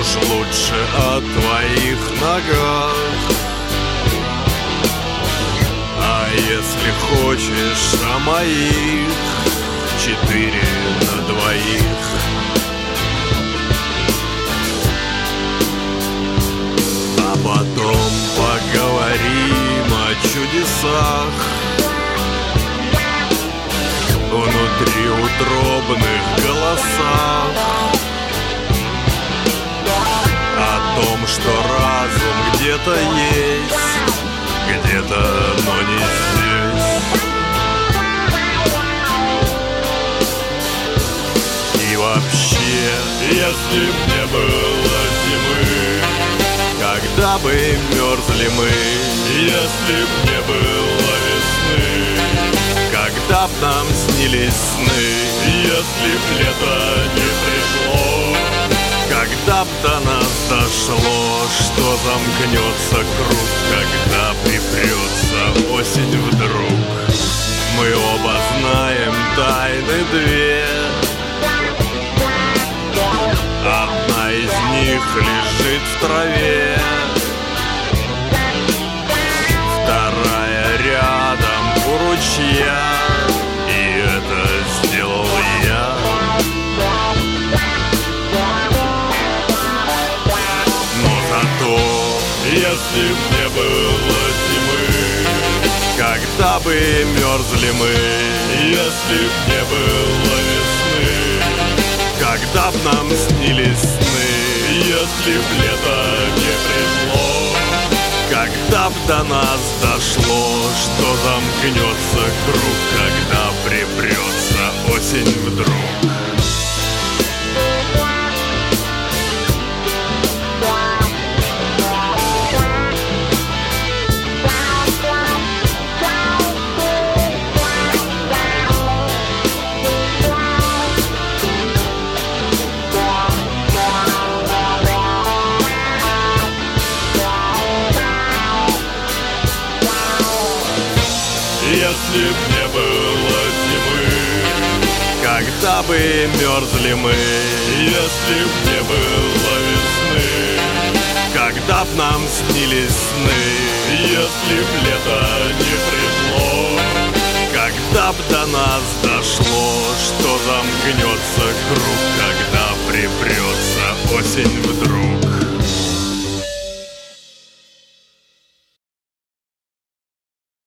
уж лучше о твоих ногах. А если хочешь о моих, 4 на 2. А потом поговорим о чудесах внутри утробных голосах, о том, что разум где-то есть, где-то, но не здесь. И вообще, если б не было зимы, когда бы мерзли мы? Если б не было весны, когда б нам снились сны? Если б лето не пришло, когда б до нас дошло, что замкнется круг, когда припрется осень вдруг? Мы оба знаем тайны 2. Одна из них лежит в траве, вторая рядом у ручья, и это сделал я. Но зато, если б не было зимы, когда бы мерзли мы? Если б не было весны, когда б нам снились сны? Если б лето не пришло, когда б до нас дошло, что замкнется круг, когда припрется осень вдруг? Если б не было зимы, когда бы мерзли мы? Если б не было весны, когда б нам снились сны? Если б лето не пришло, когда б до нас дошло, что замкнется круг, когда припрется осень вдруг?